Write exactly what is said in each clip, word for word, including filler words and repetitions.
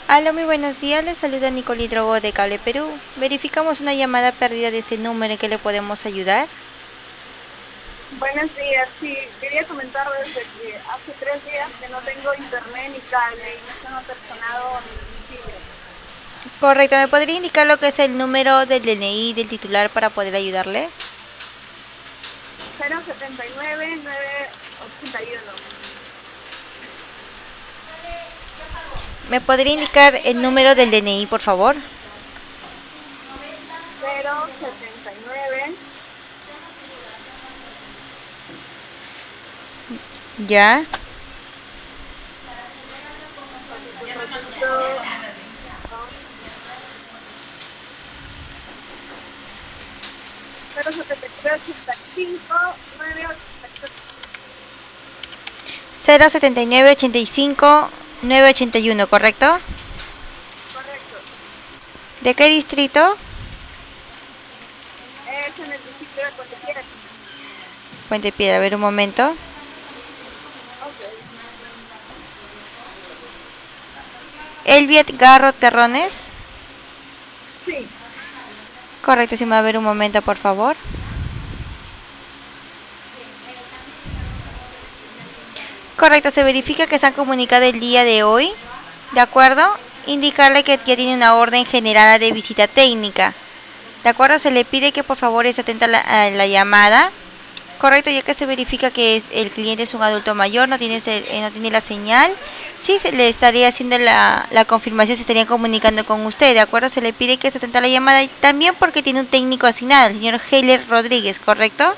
Hola, muy buenos días. Les saluda Nicole Hidrogo de Cable Perú. Verificamos una llamada perdida de ese número en que le podemos ayudar. Buenos días, sí, quería comentarles de que hace tres días que no tengo internet ni cable y no se han apersonado a mi domicilio. Correcto, ¿me podría indicar lo que es el número del D N I del titular para poder ayudarle? cero setenta y nueve, nueve ochenta y uno. ¿Me podría indicar el número del D N I, por favor? cero setenta y nueve, Ya. ratito, ratito, ¿no? cero setenta y nueve, ochenta y cinco, nueve ochenta y uno. cero setenta y nueve ochenta y cinco nueve ochenta y uno, ¿correcto? Correcto, ¿De qué distrito? es en el municipio de Puente Piedra. Puente Piedra, a ver un momento. Ok, Elviet Garro Terrones. sí, Correcto, si me va a ver un momento, por favor. Correcto, se verifica que se han comunicado el día de hoy, ¿de acuerdo? Indicarle que ya tiene una orden generada de visita técnica, ¿de acuerdo? Se le pide que por favor esté atenta a la, a la llamada, correcto, ya que se verifica que es, el cliente es un adulto mayor, no tiene, se- eh, no tiene la señal. Sí, se le estaría haciendo la, la confirmación, se estaría comunicando con usted, ¿de acuerdo? Se le pide que esté atenta a la llamada y también porque tiene un técnico asignado, el señor Heller Rodríguez, ¿correcto?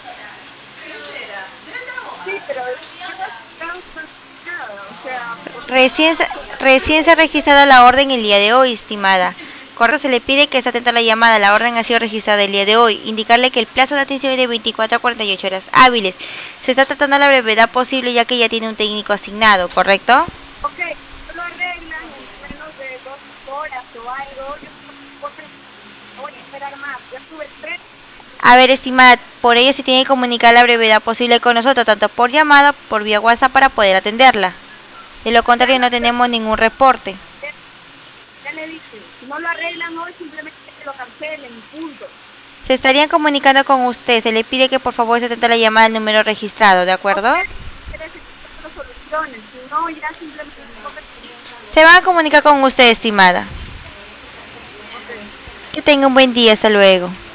sí, pero yo no he nada, o sea, porque Recién, se- como recién se ha registrado la orden el día de hoy, estimada. Correcto, se le pide que esté atenta a la llamada. La orden ha sido registrada el día de hoy. Indicarle que el plazo de atención es de veinticuatro a cuarenta y ocho horas hábiles. Se está tratando a la brevedad posible ya que ya tiene un técnico asignado, ¿correcto? ok, no lo arreglan en menos de dos horas o algo, yo no voy a esperar más, ya tuve tres. A ver, estimada, por ello se tiene que comunicar a la brevedad posible con nosotros, tanto por llamada, por vía WhatsApp para poder atenderla. De lo Ya contrario, lo, no tenemos ningún reporte. ya, ya le dije, si no lo arreglan hoy, simplemente que lo cancelen y punto. Se estarían comunicando con usted. Se le pide que por favor se atente a la llamada al número registrado, ¿de Ok, acuerdo? quiere decir que lo solucionen, si no, ya simplemente no me... Se van a comunicar con usted, estimada. Ok. Que tenga un buen día. Hasta luego.